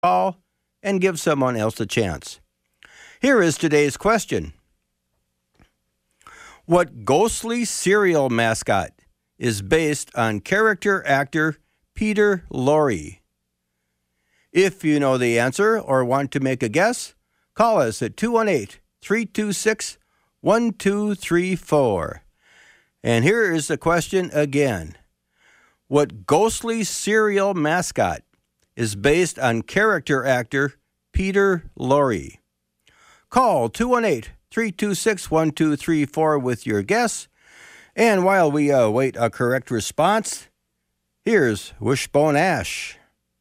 call and give someone else a chance. Here is today's question. What ghostly cereal mascot is based on character actor Peter Lorre? If you know the answer or want to make a guess, call us at 218-326-1234. And here is the question again. What ghostly cereal mascot is based on character actor Peter Lorre? Call 218-326-1234 with your guess. And while we await a correct response, here's Wishbone Ash.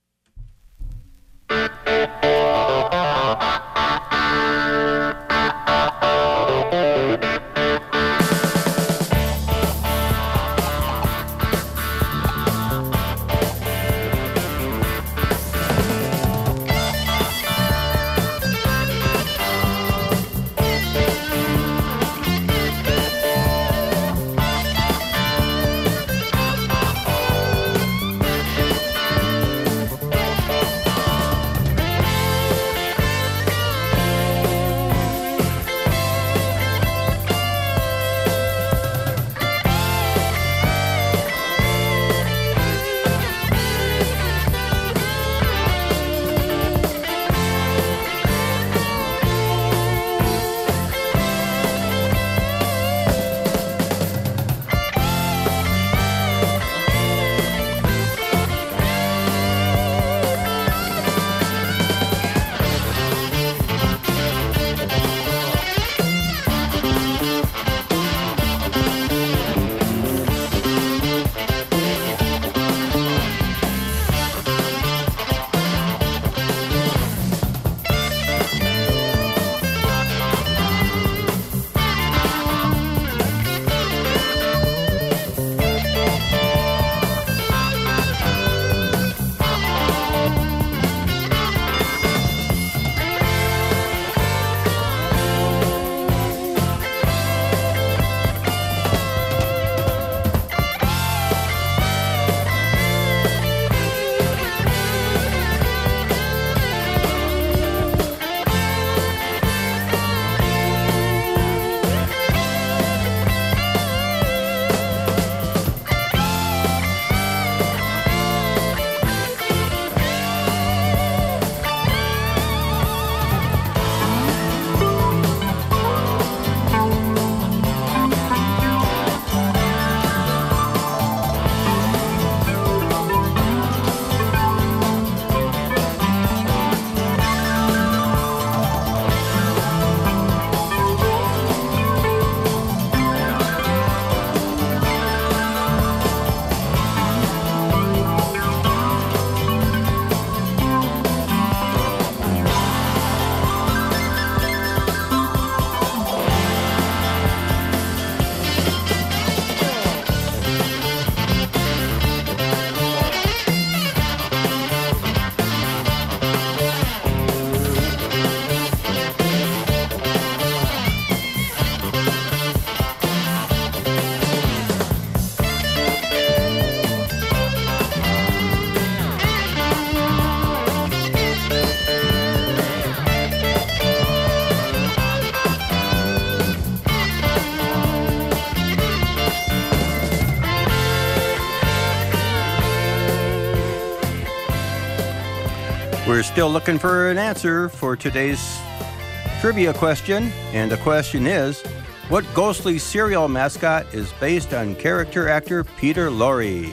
We're still looking for an answer for today's trivia question, and the question is, what ghostly cereal mascot is based on character actor Peter Lorre?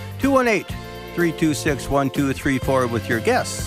218-326-1234 with your guess.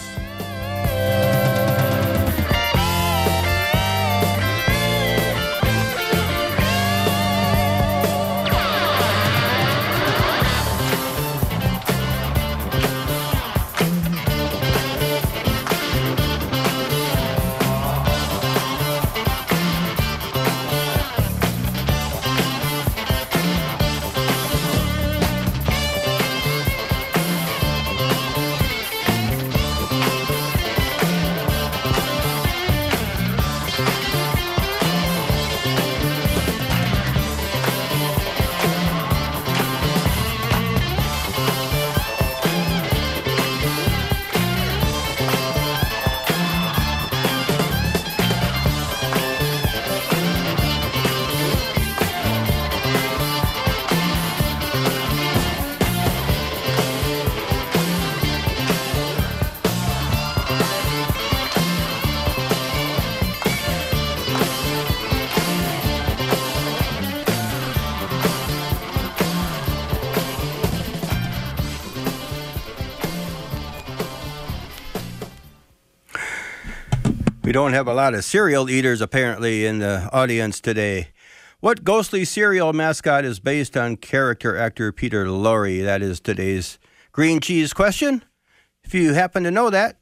We don't have a lot of cereal eaters, apparently, in the audience today. What ghostly cereal mascot is based on character actor Peter Lorre? That is today's green cheese question. If you happen to know that,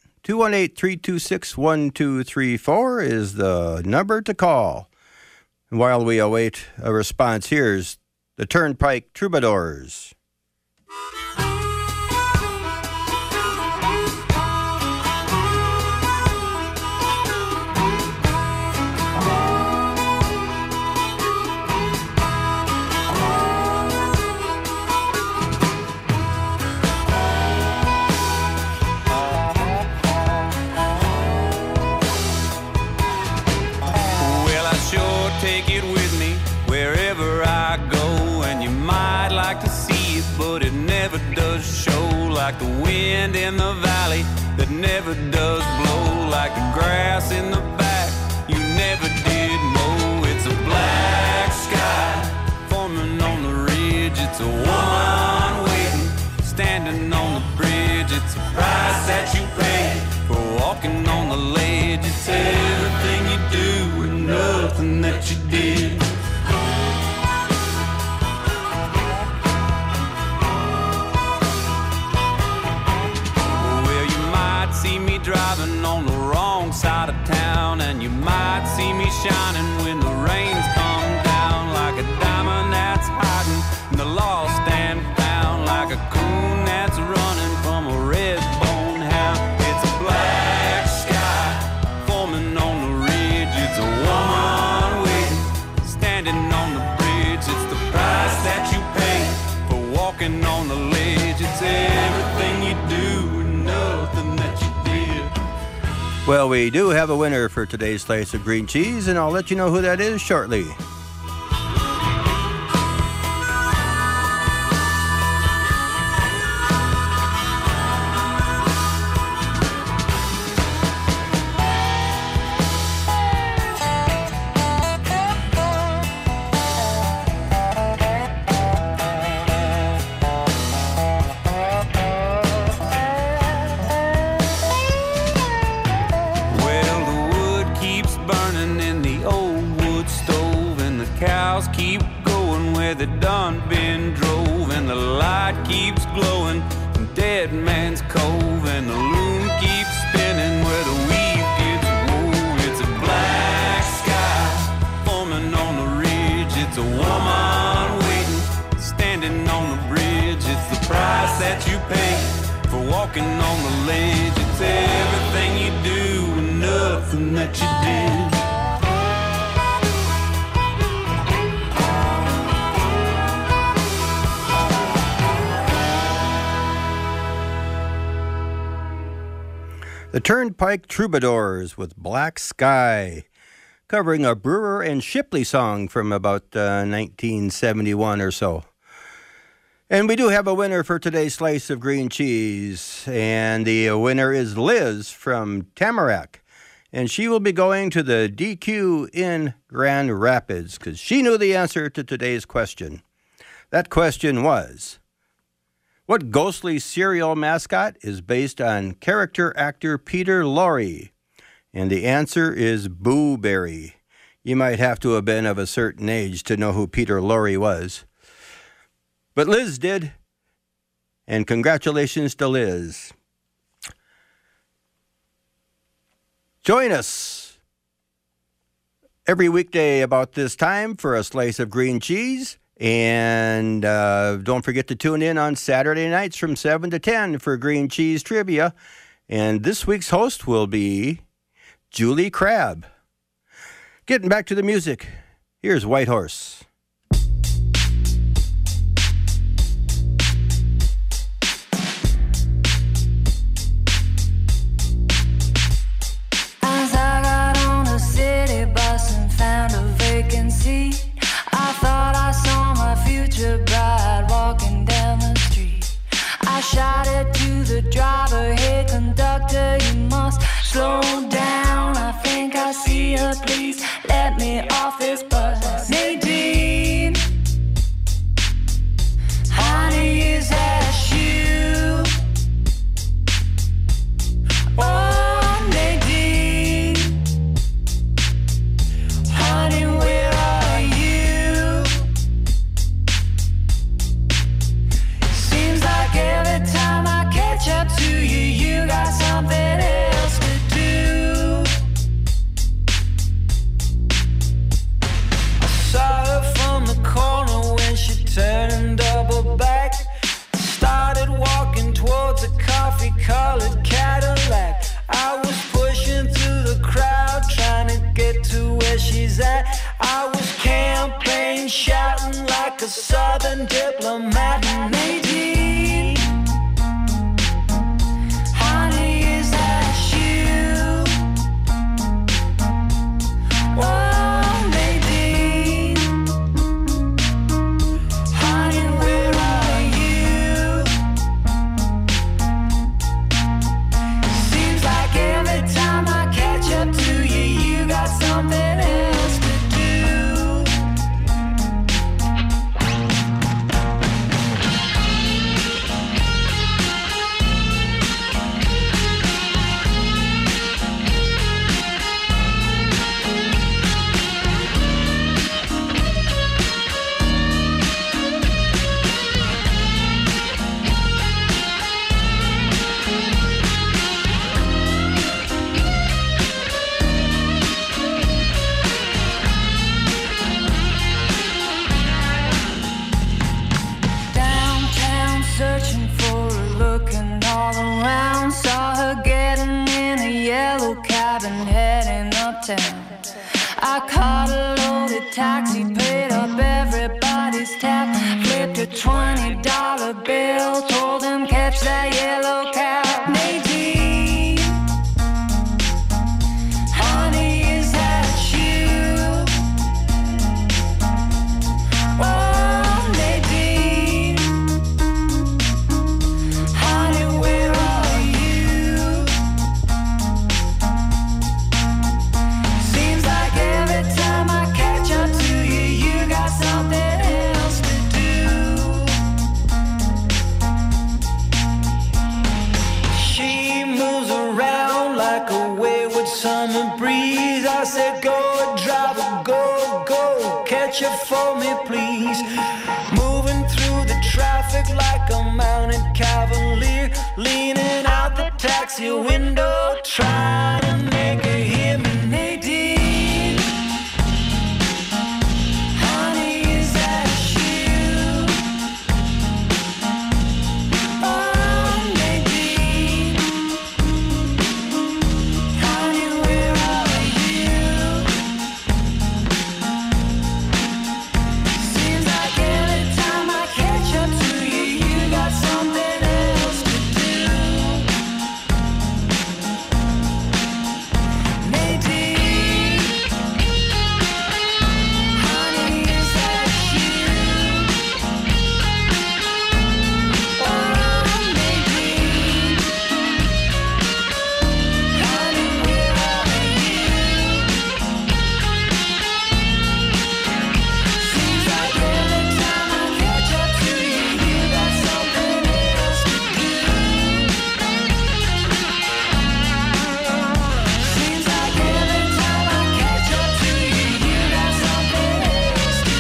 218-326-1234 is the number to call. And while we await a response, here's the Turnpike Troubadours. Take it with me wherever I go, and you might like to see it, but it never does show. Like the wind in the valley that never does blow, like the grass in the back you never did mow. It's a black sky forming on the ridge. It's a woman waiting, standing on the bridge. It's a price that you pay for walking on the ledge. It's everything you do and nothing that you did. Well, you might see me driving on the wrong side of town, and you might see me shining when the rains come down, like a diamond that's hiding in the lost and found, like a coon that's running from a red-boned hound. It's a black sky forming on the ridge. It's a woman waiting, standing on the bridge. It's the price that you pay for walking on the ledge. It's everything you do and nothing that you did. Well, we do have a winner for today's slice of green cheese, and I'll let you know who that is shortly. The done been drove, and the light keeps glowing in Dead Man's Cove, and the loom keeps spinning where the weave gets wove. It's a black sky forming on the ridge. It's a woman waiting, standing on the bridge. It's the price that you pay for walking on the ledge. It's everything you do and nothing that you did. The Turnpike Troubadours with Black Sky, covering a Brewer and Shipley song from about 1971 or so. And we do have a winner for today's slice of green cheese, and the winner is Liz from Tamarack. And she will be going to the DQ in Grand Rapids because she knew the answer to today's question. That question was, what ghostly cereal mascot is based on character actor Peter Lorre? And the answer is Boo Berry. You might have to have been of a certain age to know who Peter Lorre was. But Liz did, and congratulations to Liz. Join us every weekday about this time for a slice of green cheese. And don't forget to tune in on Saturday nights from 7 to 10 for green cheese trivia. And this week's host will be Julie Crabb. Getting back to the music, here's White Horse. As I got on a city bus and found a vacant seat, I thought I saw my future bride walking down the street. I shouted to the driver, hey conductor, you must slow down. I think I see her, please let me off this bus. Nadine. uptown. I caught a loaded taxi, paid up everybody's tab, flipped a $20 bill, told him catch that yellow cab. Nadine, honey, is that you? Oh, Nadine, honey, where are you? Seems like every time I catch up to you, you got something else to do. She moves around like a wayward summer breeze. I said, go, driver, go, go, catch it for me, please. Moving through the traffic like a mounted cavalier, leaning out the taxi window, trying to make her hear me. Nadine, honey, is that you? Oh, Nadine, honey, where are you? Seems like every time I catch up to you, you got something else to do. Nadine, honey, is that you? Oh, Nadine, honey, where are you? Seems like every time I catch up to you, you got something else to do. Seems like every time I catch up to you, you got something else to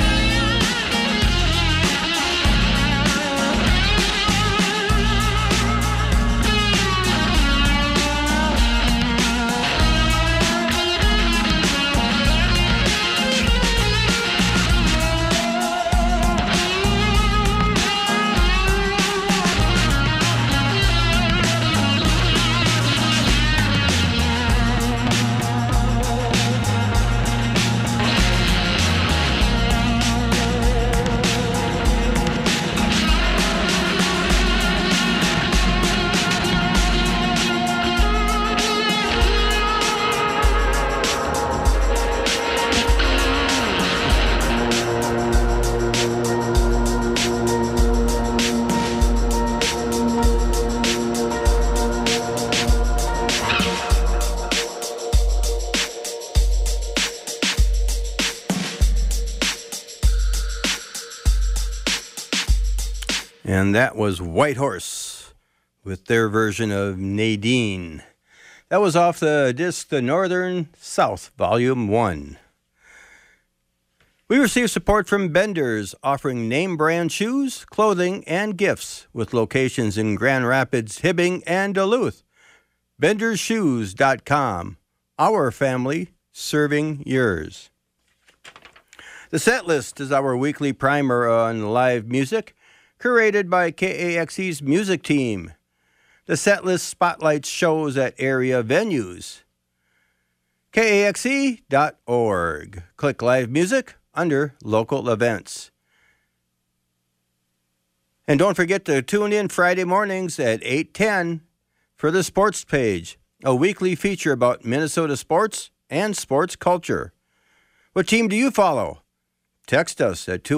And that was White Horse with their version of Nadine. That was off the disc The Northern South, Volume 1. We received support from Benders, offering name brand shoes, clothing, and gifts with locations in Grand Rapids, Hibbing, and Duluth. BendersShoes.com. Our family serving yours. The Set List is our weekly primer on live music, curated by KAXE's music team. The Set List spotlights shows at area venues. KAXE.org. Click Live Music under Local Events. And don't forget to tune in Friday mornings at 8:10 for the Sports Page, a weekly feature about Minnesota sports and sports culture. What team do you follow? Text us at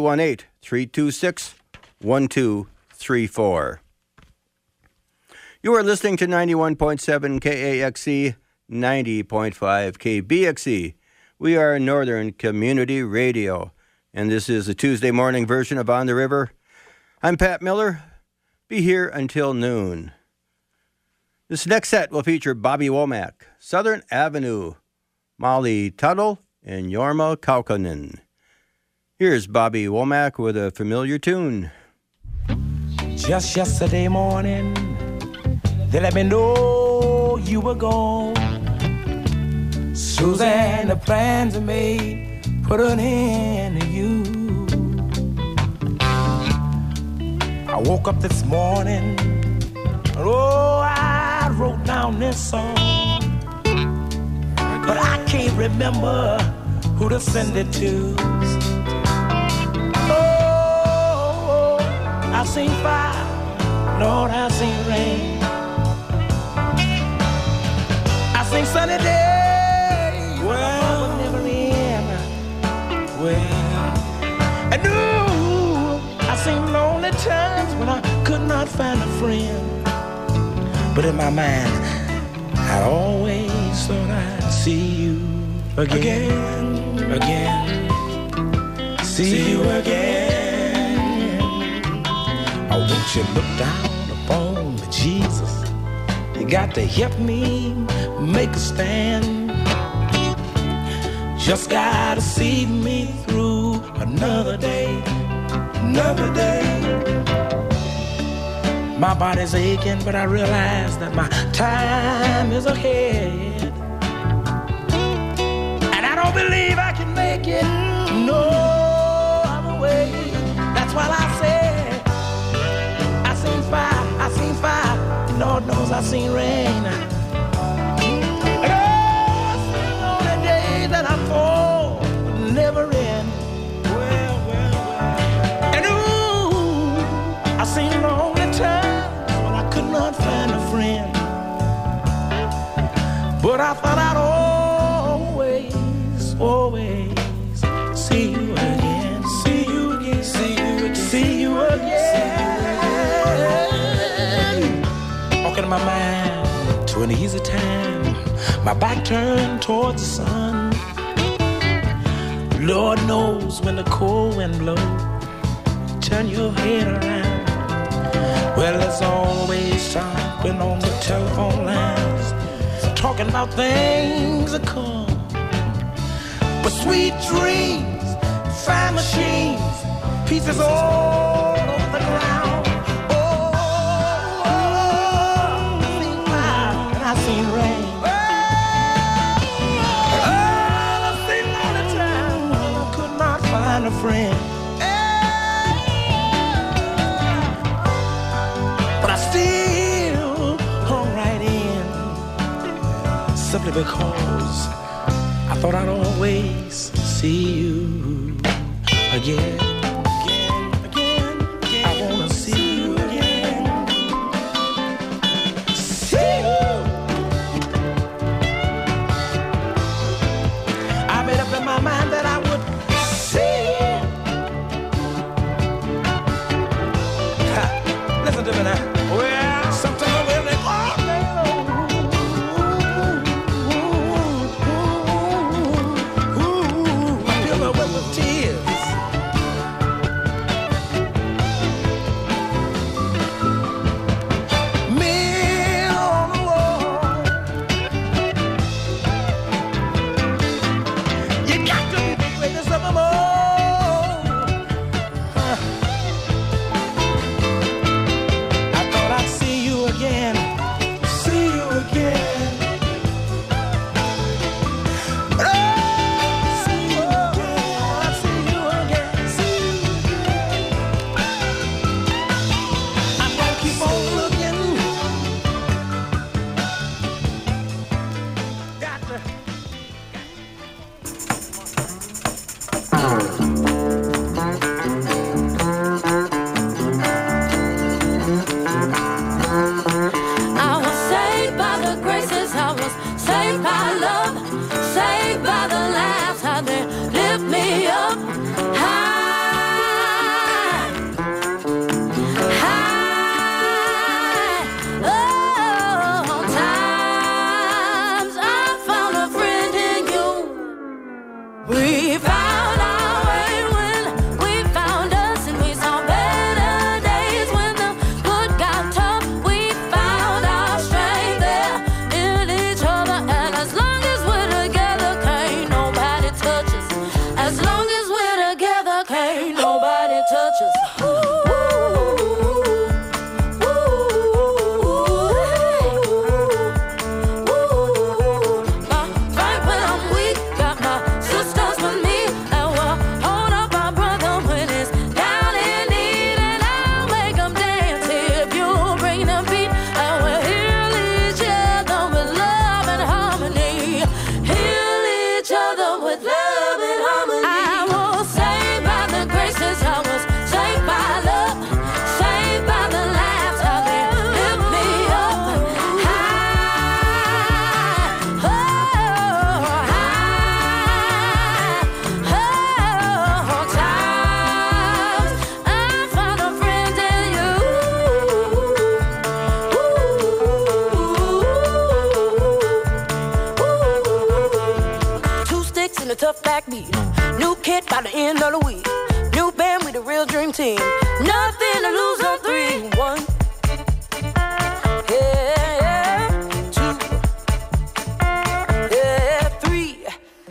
218-326-1234. You are listening to 91.7 KAXE, 90.5 KBXE. We are Northern Community Radio, and this is the Tuesday morning version of On the River. I'm Pat Miller. Be here until noon. This next set will feature Bobby Womack, Southern Avenue, Molly Tuttle, and Jorma Kaukonen. Here's Bobby Womack with a familiar tune. Just yesterday morning, they let me know you were gone. Susan, the plans are made, put an end to you. I woke up this morning, and oh, I wrote down this song. but I can't remember who to send it to. Oh, I've seen fire, Lord, I've seen rain. I've seen sunny days, well, would never end. Well, and ooh, I've seen lonely times when I could not find a friend. But in my mind, I always thought I'd see you again. See you again. Oh, won't you look down upon me, Jesus? You got to help me make a stand. Just gotta see me through another day. My body's aching, but I realize that my time is ahead. And I don't believe I can make it no other way. That's why I said, I seen fire, Lord knows I seen rain. And oh, I seen all the days that I thought would never end. Well. And ooh, I seen lonely times when I could not find a friend. But I thought I'd always see you again. See you again. Walking in my mind to an easy time, my back turned towards the sun. Lord knows when the cold wind blows, turn your head around. Well, there's always something on the telephone lines, talking about things that come. But sweet dreams, fine machines, pieces all over the ground. Oh, I've seen fire and I've seen rain. I've seen all the time when I could not find a friend. But I still hung right in, simply because I thought I'd always see you again. I wanna see you again. See you. I made up in my mind that I would see you. Ha, listen to me now. Well, sometimes I will think all day long. As long as we're tough backbeat. New kid by the end of the week. New band with a real dream team. Nothing to lose on 3-1. Yeah, 2. Yeah, 3.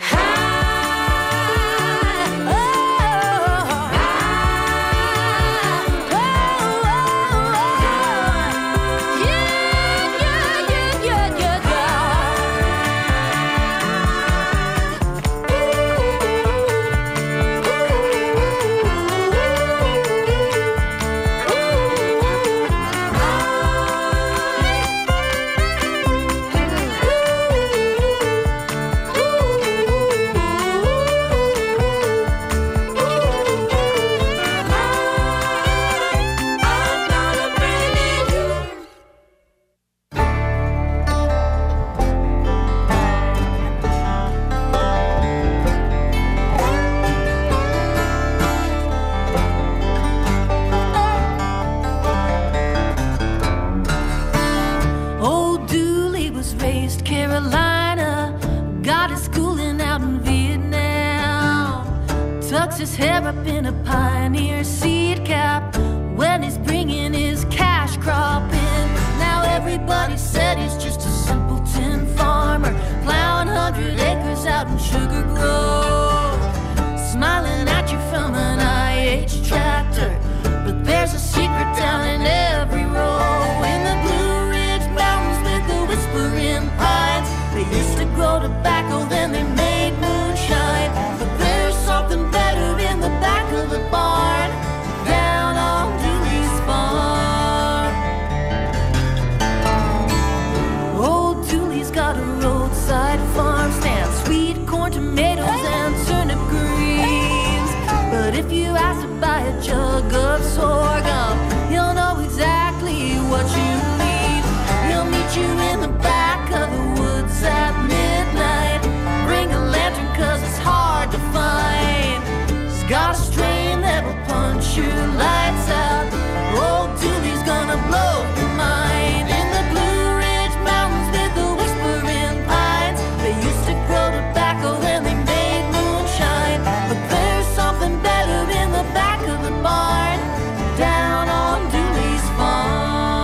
His hair up in a pioneer seed cap when he's bringing his cash crop in. Now everybody said he's just a simpleton farmer, plowing 100 acres out in Sugar Grove, smiling at you from an IH tractor. But there's a secret down in every row, in the Blue Ridge Mountains with the whispering pines. They used to grow tobacco, then they made moonshine. But there's something better in the back of the barn, down on Dooley's farm. Old Dooley's got a roadside farm stand, sweet corn, tomatoes, and turnip greens. But if you ask to buy a jug of sorghum, he'll know exactly what you need. He'll meet you in the back of the woods at midnight. Bring a lantern 'cause it's hard to find. He's got a strain that'll punch your lights out. Old Dooley's gonna blow your mind. In the Blue Ridge Mountains with the whispering pines, they used to grow tobacco, then they made moonshine. But there's something better in the back of the barn, down on Dooley's farm.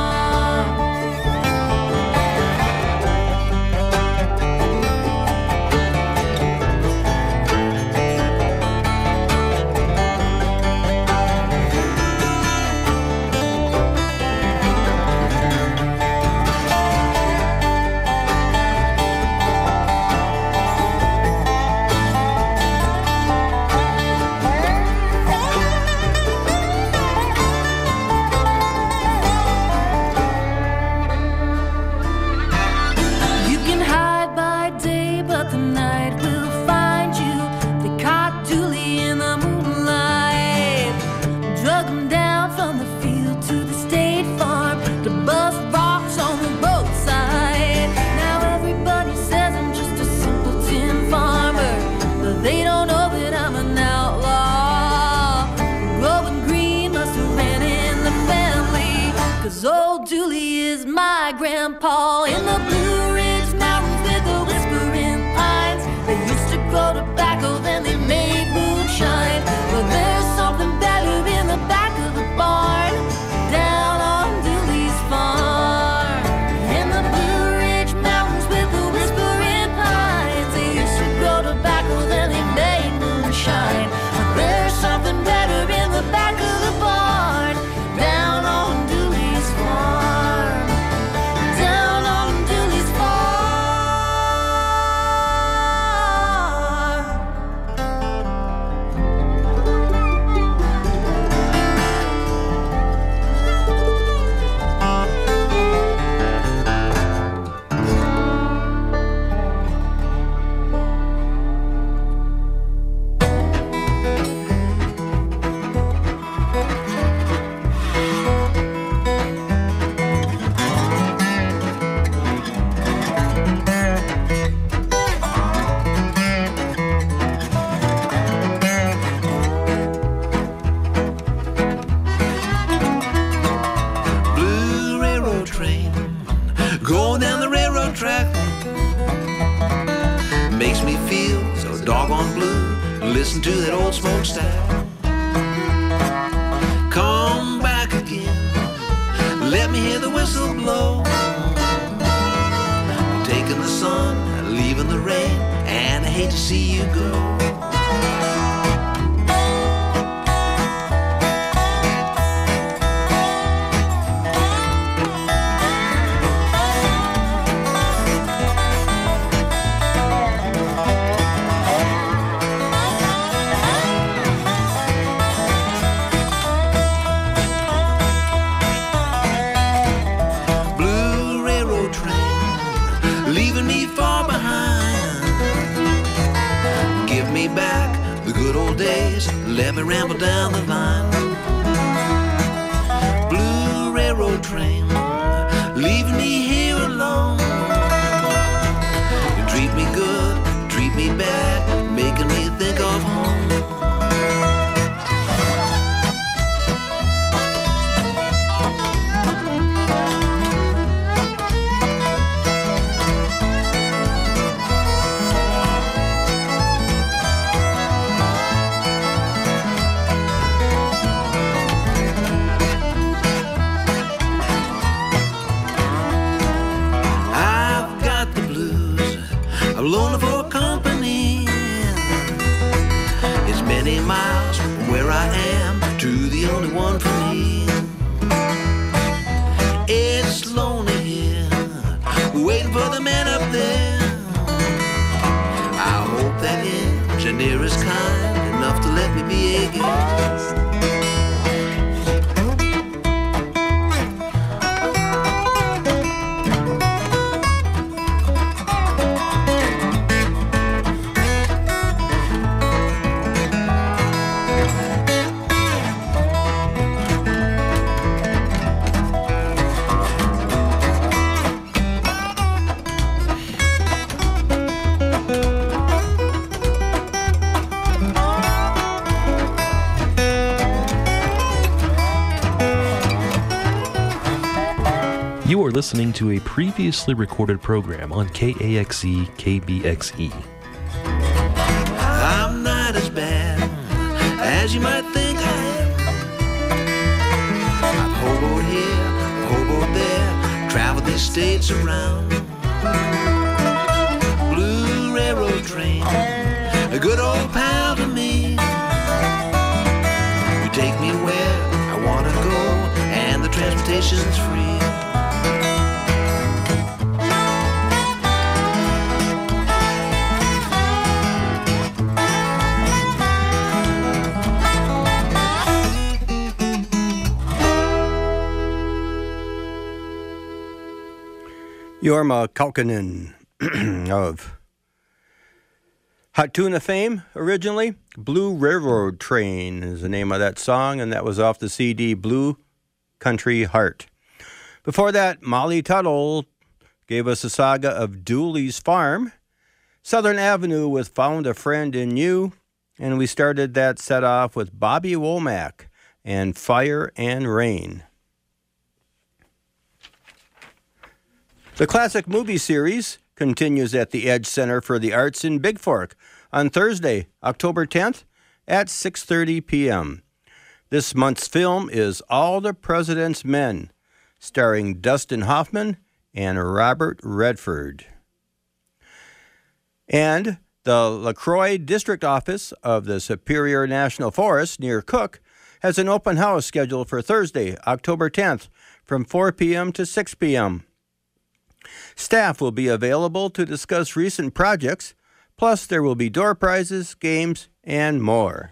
You can hide by day, but the night will find you. They caught Dooley in the moonlight, drug him down from the field to the state farm to bust rocks on the roadside. Now everybody says I'm just a simpleton farmer, but they don't know that I'm an outlaw. Growing green must have ran in the family, 'cause old Dooley is my grandpa. In the Blue Ridge Mountains with the whispering pines, they used to grow tobacco, then they made moonshine. But there's something better in the back of the barn, down on Dooley's farm. In the Blue Ridge Mountains with the whispering pines, they used to grow tobacco, then they made moonshine. But there's something better in the back of the barn, down on Dooley's farm, down on Dooley's on blue, listen to that old smokestack. Come back again, let me hear the whistle blow. Taking the sun, leaving the rain, and I hate to see you go. Let me ramble down the line. Blue railroad train, leaving me here alone. You treat me good, treat me bad, making me think of home. Alone for company. It's many miles from where I am to the only one for me. It's lonely here, waiting for the man up there. I hope that engineer is kind enough to let me be a guest. You are listening to a previously recorded program on KAXE KBXE. I'm not as bad as you might think I am. I've hoboed here, hoboed there, traveled these states around. Blue railroad train, a good old pal to me. You take me where I want to go, and the transportation's free. Jorma Kaukonen of Hot Tuna fame, originally. Blue Railroad Train is the name of that song, and that was off the CD Blue Country Heart. Before that, Molly Tuttle gave us a saga of Dooley's Farm, Southern Avenue with Found a Friend in You, and we started that set off with Bobby Womack and Fire and Rain. The classic movie series continues at the Edge Center for the Arts in Big Fork on Thursday, October 10th at 6:30 p.m. This month's film is All the President's Men, starring Dustin Hoffman and Robert Redford. And the LaCroix District Office of the Superior National Forest near Cook has an open house scheduled for Thursday, October 10th from 4 p.m. to 6 p.m. Staff will be available to discuss recent projects, plus there will be door prizes, games, and more.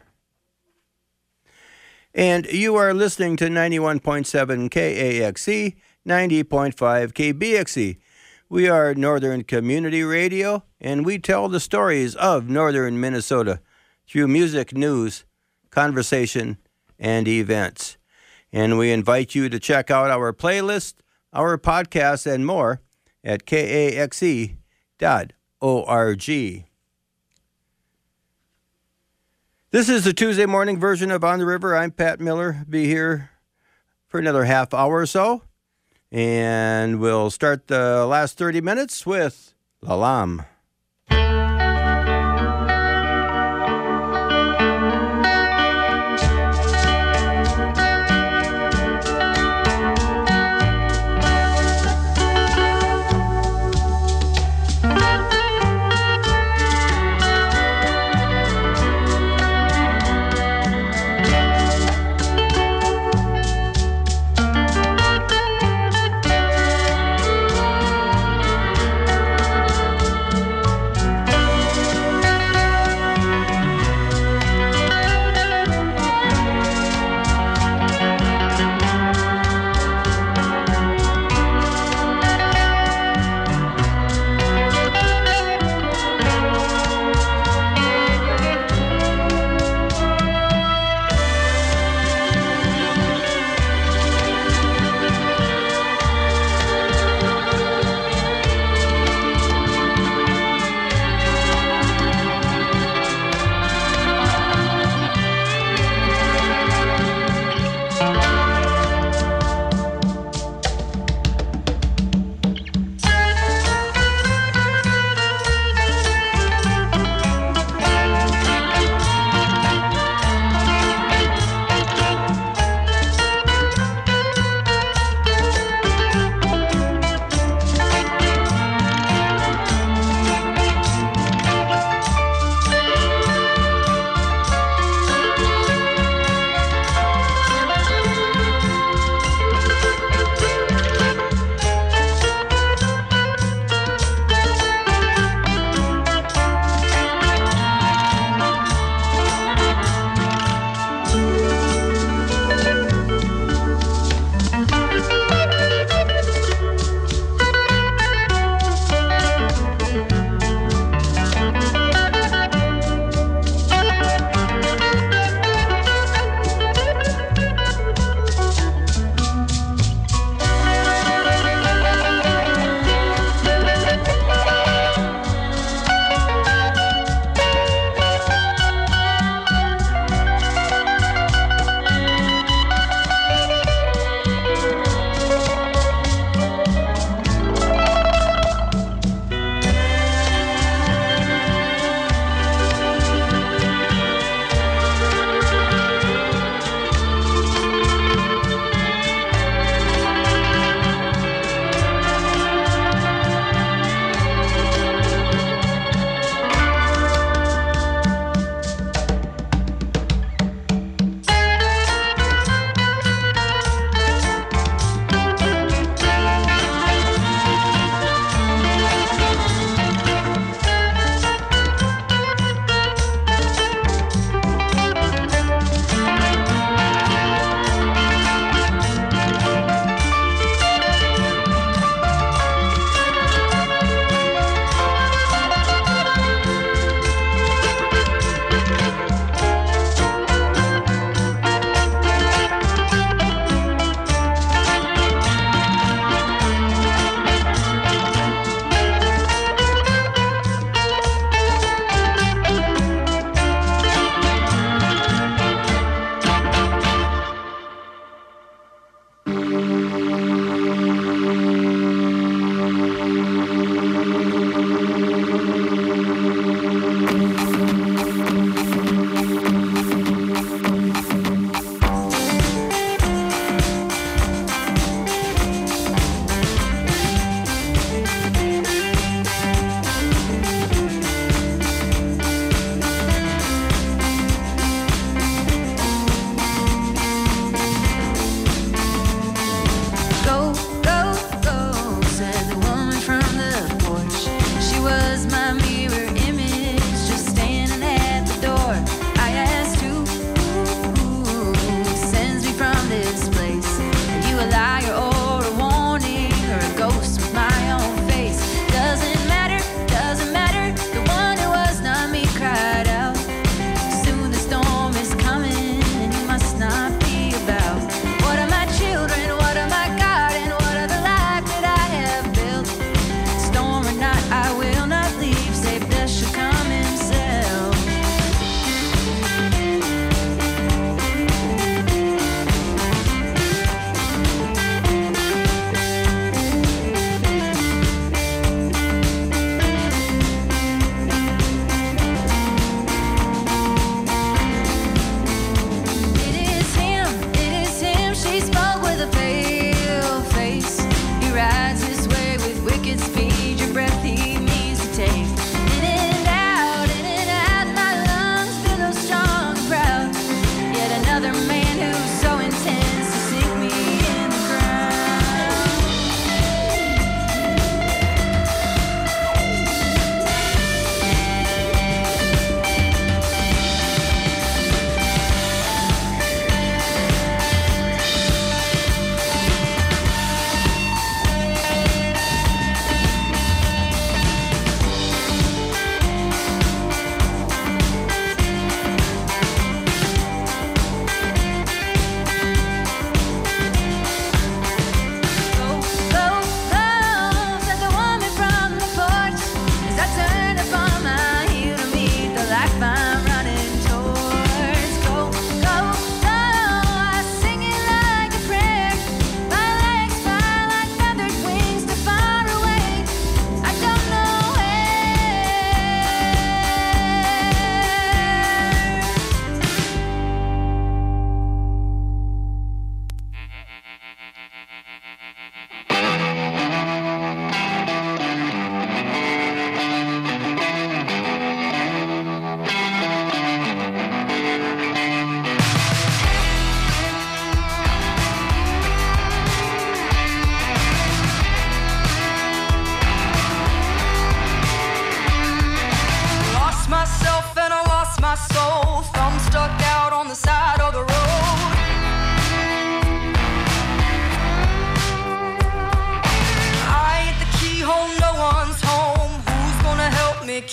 And you are listening to 91.7 KAXE, 90.5 KBXE. We are Northern Community Radio, and we tell the stories of Northern Minnesota through music, news, conversation, and events. And we invite you to check out our playlist, our podcasts, and more at kaxe.org. This is the Tuesday morning version of On the River. I'm Pat Miller. Be here for another half hour or so. And we'll start the last 30 minutes with La Lam.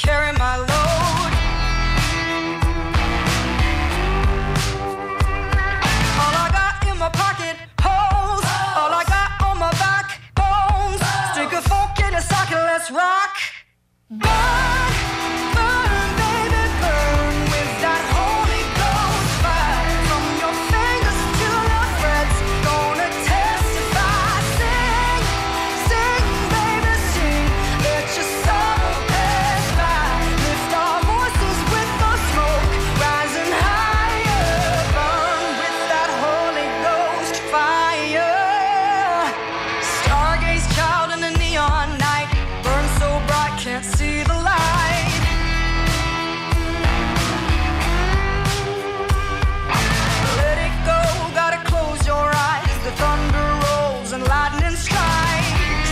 carry my load. All I got in my pocket holes, all I got on my back bones. Stick a fork in a socket, let's rock. Burn, burn, baby, burn with that Holy Ghost fire. From your fingers to your frets, gonna testify. Sing, sing, baby, sing. Let your soul pass by. Lift our voices with the smoke, rising higher. Burn with that Holy Ghost fire. Stargaze child in the neon night, burn so bright can't see the light. Let it go, gotta close your eyes. The thunder rolls and lightning strikes.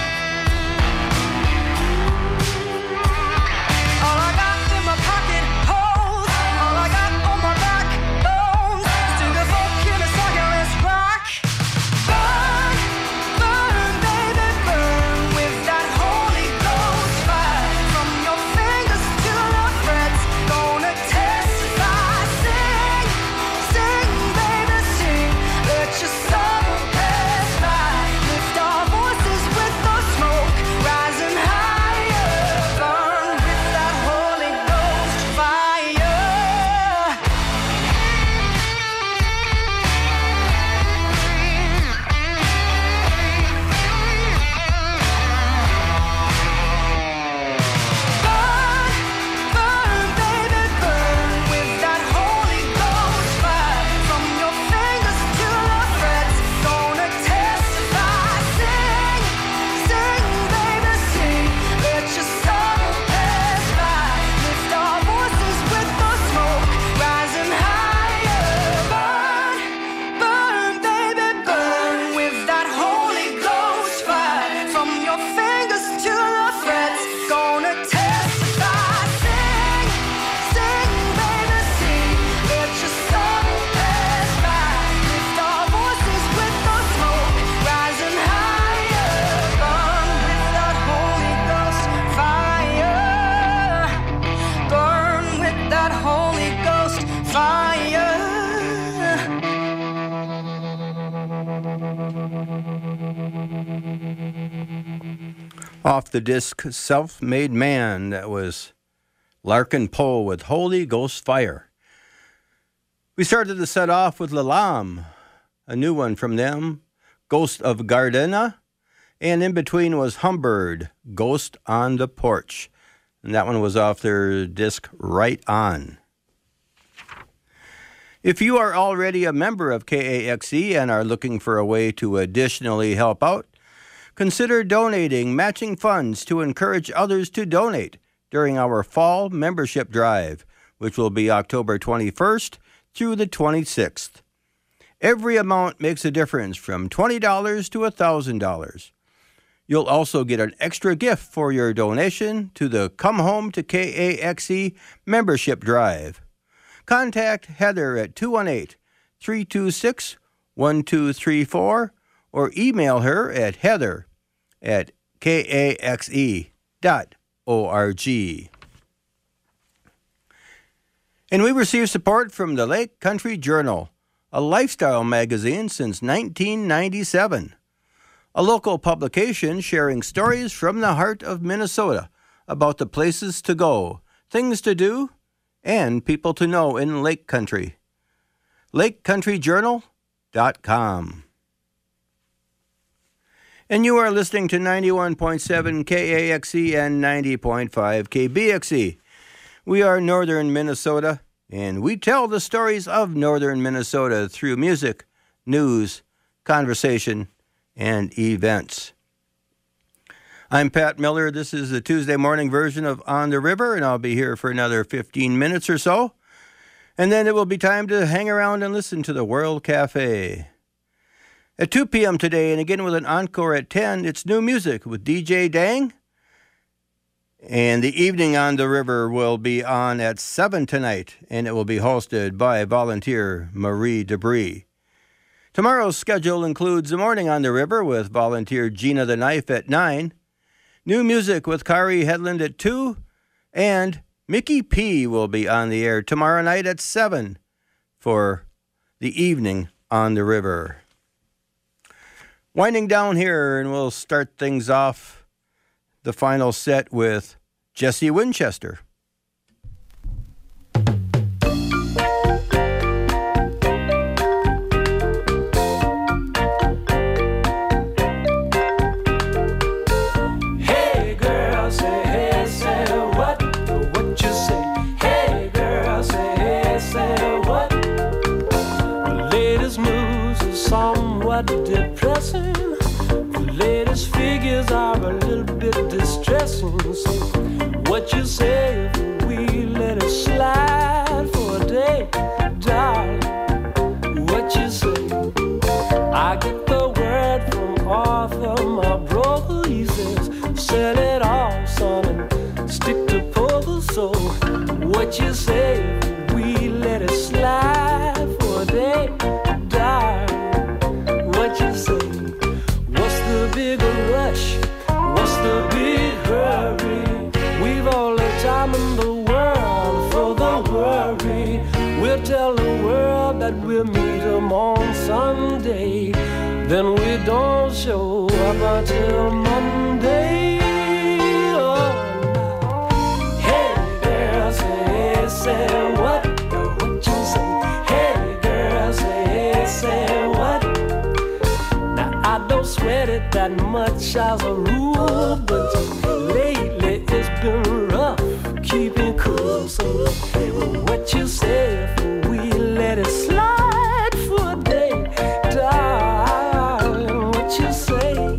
All I got in my pocket holes, all I got on my back bones. Stick a fork in a socket, let's rock. Burn, burn, baby, burn with that Holy Ghost fire. From your fingers to the frets, gonna testify. Sing, sing, baby, sing. Let your soul pass by. Lift our voices with the smoke, rising higher. Burn with that Holy Ghost fire. Burn, burn, baby, burn with that Holy Ghost fire. From your fingers to the frets, gonna testify. Sing, sing, baby, sing. Let your soul pass by. Lift our voices with the smoke, rising higher. Burn, burn, baby, burn with that Holy Ghost fire. From your fingers to the frets, gonna testify. Sing, sing, baby, sing. Let your soul pass by. Lift our voices with the smoke, rising higher. Burn with that Holy Ghost fire. Burn with that Holy Ghost fire. Off the disc Self-Made Man, that was Larkin Poe with Holy Ghost Fire. We started the set off with Lalam, a new one from them, Ghost of Gardena, and in between was Humbird, Ghost on the Porch. And that one was off their disc Right On. If you are already a member of KAXE and are looking for a way to additionally help out, consider donating matching funds to encourage others to donate during our fall membership drive, which will be October 21st through the 26th. Every amount makes a difference from $20 to $1,000. You'll also get an extra gift for your donation to the Come Home to KAXE membership drive. Contact Heather at 218-326-1234 or email her at heather@kaxe.org. And we receive support from the Lake Country Journal, a lifestyle magazine since 1997. A local publication sharing stories from the heart of Minnesota about the places to go, things to do, and people to know in Lake Country. LakeCountryJournal.com. And you are listening to 91.7 KAXE and 90.5 KBXE. We are Northern Minnesota, and we tell the stories of Northern Minnesota through music, news, conversation, and events. I'm Pat Miller. This is the Tuesday morning version of On the River, and I'll be here for another 15 minutes or so. And then it will be time to hang around and listen to the World Cafe. At 2 p.m. today, and again with an encore at 10, it's new music with DJ Dang. And the evening on the river will be on at 7 tonight, and it will be hosted by volunteer Marie Debris. Tomorrow's schedule includes the morning on the river with volunteer Gina the Knife at 9, new music with Kari Headland at 2, And Mickey P will be on the air tomorrow night at 7 for the evening on the river. Winding down here, and we'll start things off the final set with Jesse Winchester. Depressing. The latest figures are a little bit distressing. So what you say if we let it slide for a day, darling? What you say? I get the word from Arthur, my brother. He says, sell it all, son, and stick to poker. So what you say if we let it slide for a day, darling? What you say? What's the big rush? What's the big hurry? We've all the time in the world for the worry. We'll tell the world that we'll meet them on Sunday. Then we don't show up until Monday. Oh, hey girl, say what? What you say? Hey girl, say what? I don't sweat it that much as a rule, but lately it's been rough keeping cool. So what you say if we let it slide for a day, darling? What you say?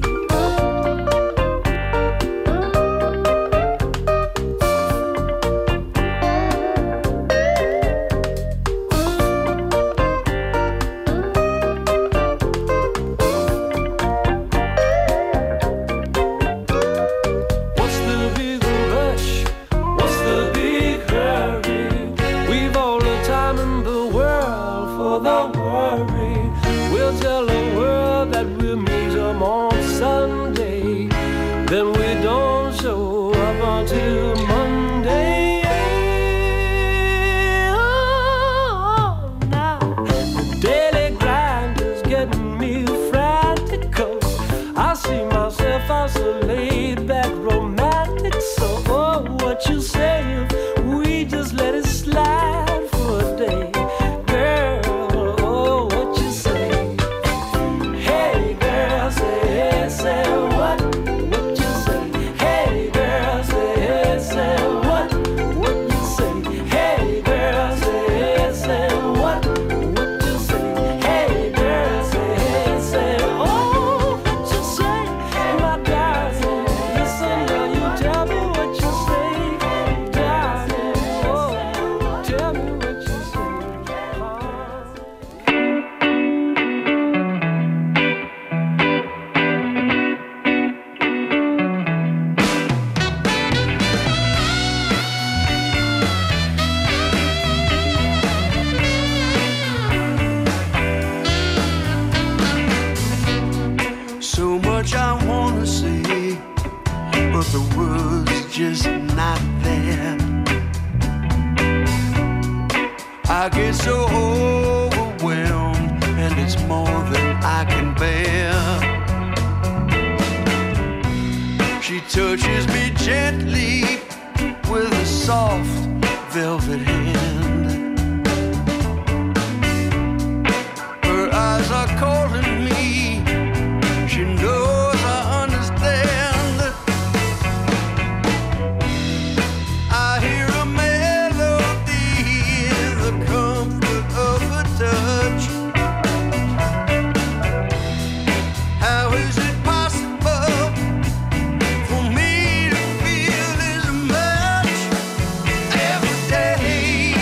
Then we don't show up until Monday. Oh, now the daily grind is getting me frantic. 'Cause I see myself as a laid-back romantic. So, oh, what you say if we just let it slide for a day, girl? Oh, what you say? Hey, girl, say what? I get so overwhelmed, and it's more than I can bear. She touches me gently with a soft velvet hand. Her eyes are calling me, she knows I understand. I hear a melody in the comfort of her touch. How is it possible for me to feel this much every day?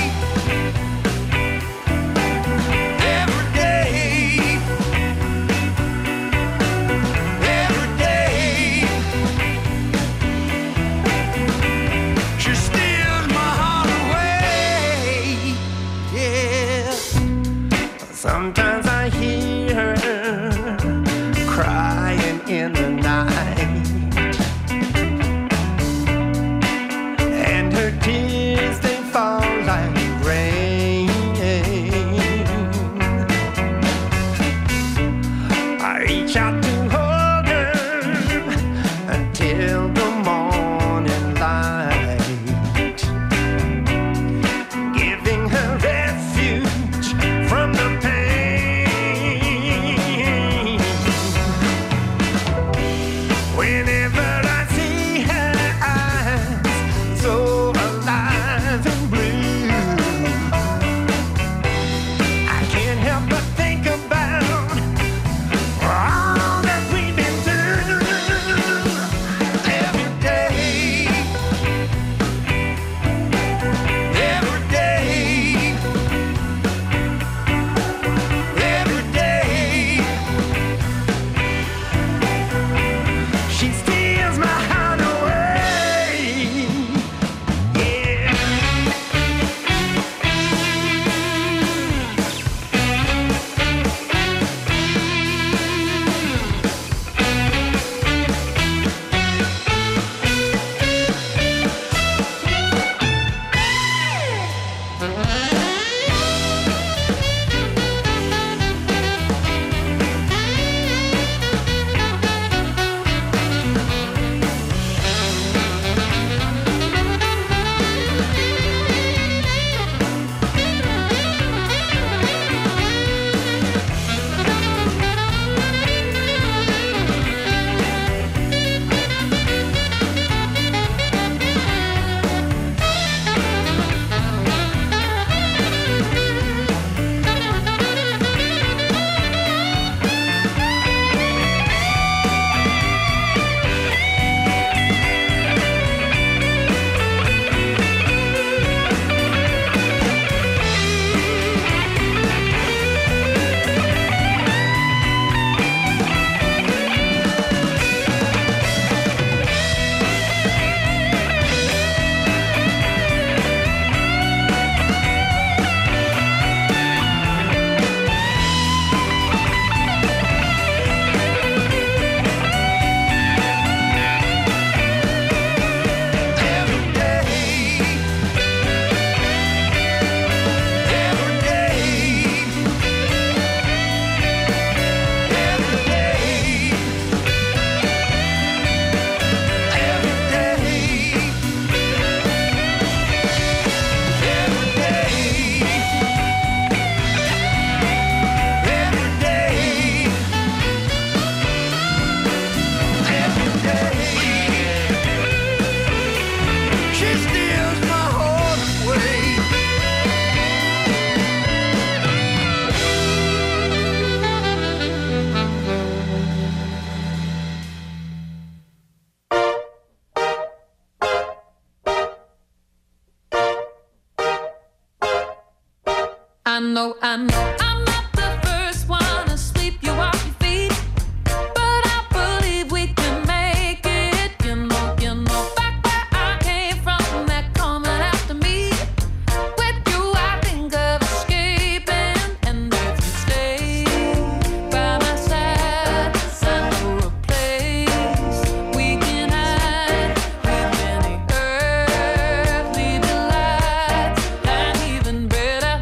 know I'm not the first one to sweep you off your feet, but I believe we can make it. You know, back where I came from, they're coming after me. With you, I think of escaping, and if you stay by my side, I know a place we can hide with many earthly delights, and even better.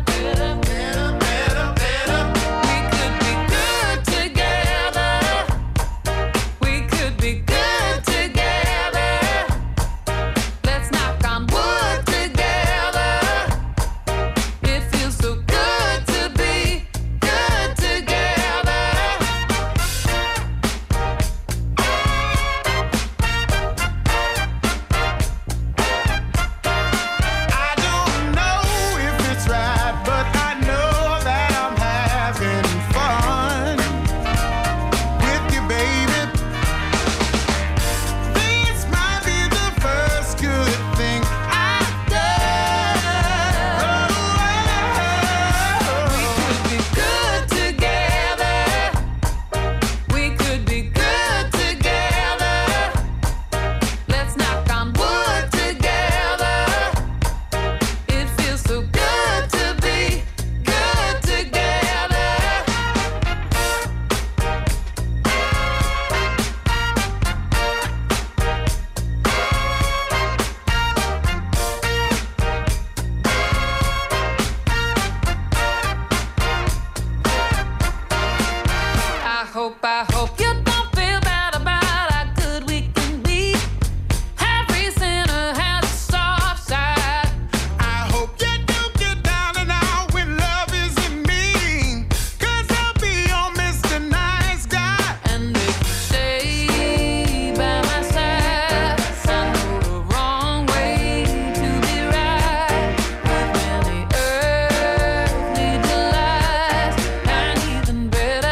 We could be good together. We could be good together. Let's knock on wood together. It feels so good to be good together. I don't know if it's right, but I know that I'm having fun with you, baby. This might be the first good thing I've done. We could be good together. We could be good together. Let's knock on wood together. It feels so good to be good together. I hope you don't feel bad about how good we can be. Every sinner has a soft side. I hope you don't get down and out when love isn't mean, 'cause I'll be your Mr. Nice Guy. And if you stay by my side, I know the wrong way to be right. With many earthly delights, and even better.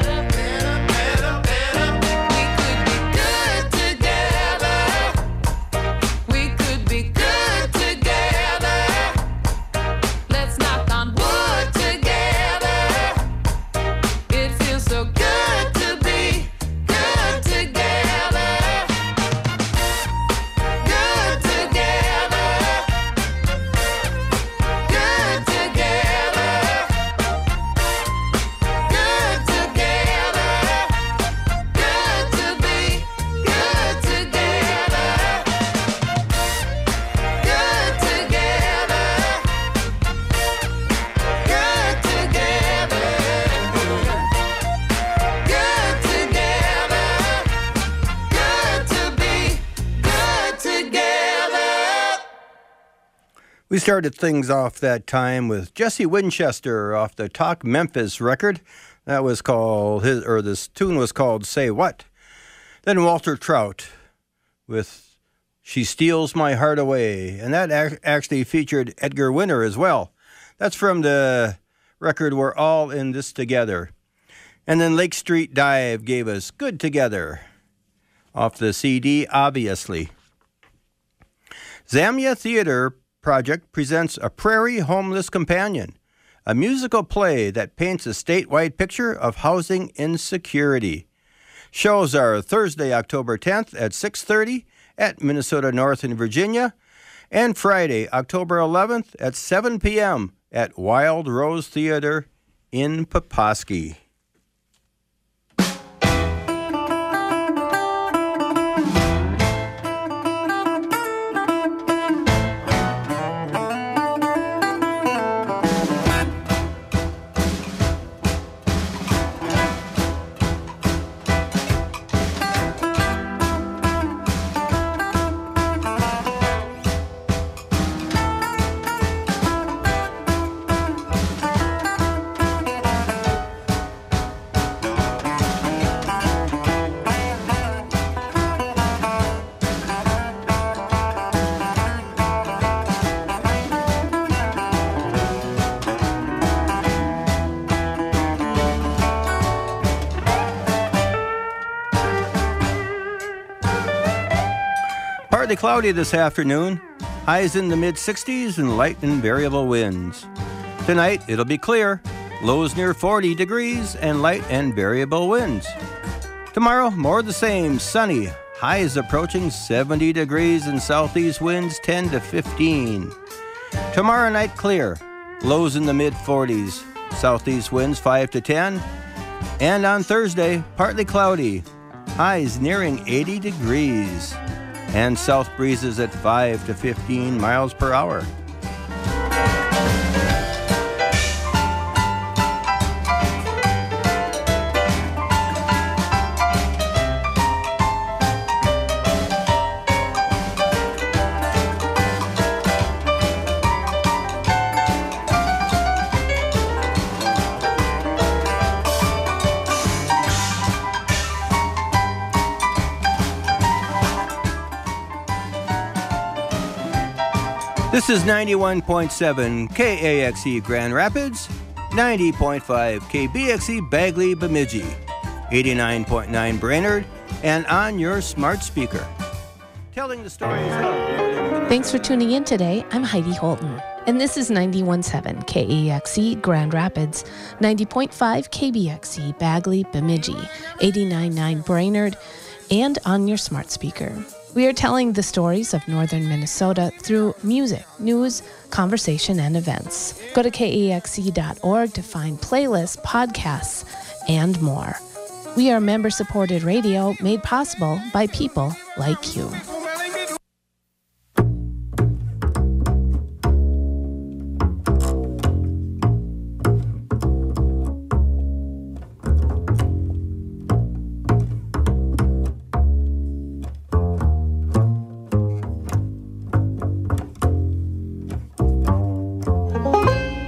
We could be good together. We could be good together. Let's knock on wood together. It feels so good to be good together. Good together. Good together. Good together. Good to be good together. Good together. Good together. Good together. Good to be good together. We started things off that time with Jesse Winchester off the Talk Memphis record. That was called this tune was called Say What. Then Walter Trout with She Steals My Heart Away, and that actually featured Edgar Winter as well. That's from the record We're All in This Together. And then Lake Street Dive gave us Good Together off the CD, obviously. Zamia Theater Project presents A Prairie Homeless Companion, a musical play that paints a statewide picture of housing insecurity. Shows are Thursday, October 10th at 6:30 at Minnesota North in Virginia, and Friday, October 11th at 7 p.m. at Wild Rose Theater in Peposky. Partly cloudy this afternoon. Highs in the mid-60s and light and variable winds. Tonight, it'll be clear. Lows near 40 degrees and light and variable winds. Tomorrow, more of the same, sunny. Highs approaching 70 degrees and southeast winds 10 to 15. Tomorrow night, clear. Lows in the mid-40s. Southeast winds 5 to 10. And on Thursday, partly cloudy. Highs nearing 80 degrees. And south breezes at 5 to 15 miles per hour. This is 91.7 KAXE Grand Rapids, 90.5 KBXE Bagley Bemidji, 89.9 Brainerd, and on your smart speaker. Telling the stories of... Thanks for tuning in today. I'm Heidi Holton, and this is 91.7 KAXE Grand Rapids, 90.5 KBXE Bagley Bemidji, 89.9 Brainerd, and on your smart speaker. We are telling the stories of northern Minnesota through music, news, conversation, and events. Go to kaxe.org to find playlists, podcasts, and more. We are member-supported radio made possible by people like you.